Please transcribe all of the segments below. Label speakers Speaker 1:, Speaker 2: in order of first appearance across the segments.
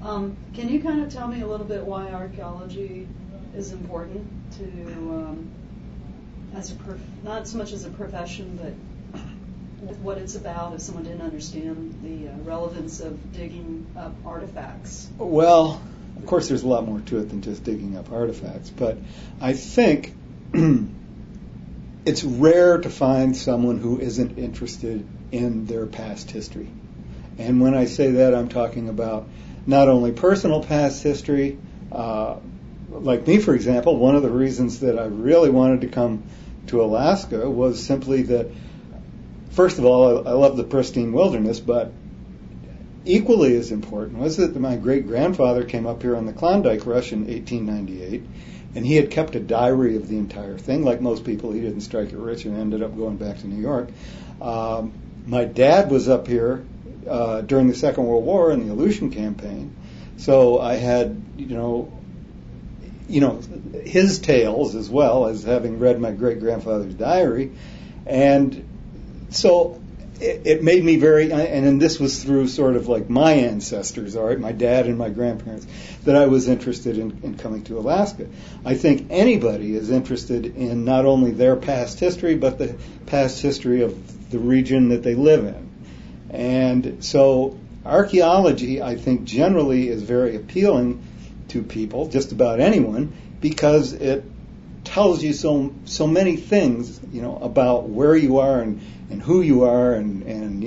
Speaker 1: Can you kind of tell me a little bit why archaeology is important to, not so much as a profession, but what it's about if someone didn't understand the relevance of digging up artifacts?
Speaker 2: Well, of course there's a lot more to it than just digging up artifacts, but I think it's rare to find someone who isn't interested in their past history. And when I say that, I'm talking about not only personal past history, like me, for example. One of the reasons that I really wanted to come to Alaska was simply that, first of all, I love the pristine wilderness, but equally as important was that my great-grandfather came up here on the Klondike Rush in 1898, and he had kept a diary of the entire thing. Like most people, he didn't strike it rich and ended up going back to New York. My dad was up here during the Second World War in the Aleutian Campaign, so I had, his tales as well as having read my great-grandfather's diary, and so it made me and this was through sort of like my ancestors, all right, my dad and my grandparents, that I was interested in coming to Alaska. I think anybody is interested in not only their past history, but the past history of the region that they live in. And so archaeology, I think, generally is very appealing to people, just about anyone, because it tells you so many things, about where you are and who you are and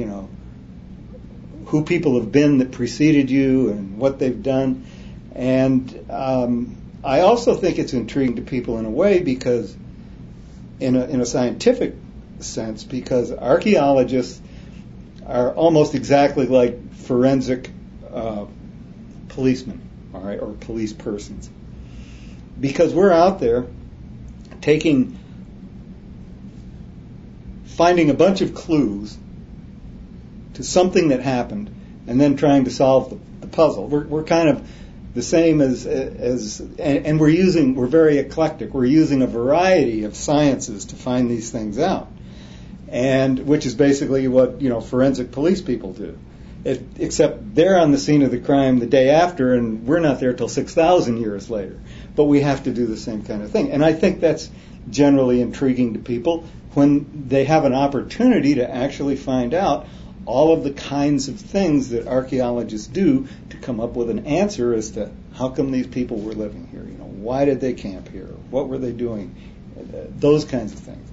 Speaker 2: who people have been that preceded you and what they've done. And I also think it's intriguing to people in a way because, in a scientific sense, because archaeologists are almost exactly like forensic policemen, all right, or police persons. Because we're out there finding a bunch of clues to something that happened, and then trying to solve the puzzle. We're kind of the same and we're very eclectic. We're using a variety of sciences to find these things out, and which is basically what forensic police people do. Except they're on the scene of the crime the day after, and we're not there till 6,000 years later. But we have to do the same kind of thing. And I think that's generally intriguing to people when they have an opportunity to actually find out all of the kinds of things that archaeologists do to come up with an answer as to how come these people were living here. Why did they camp here? What were they doing? Those kinds of things.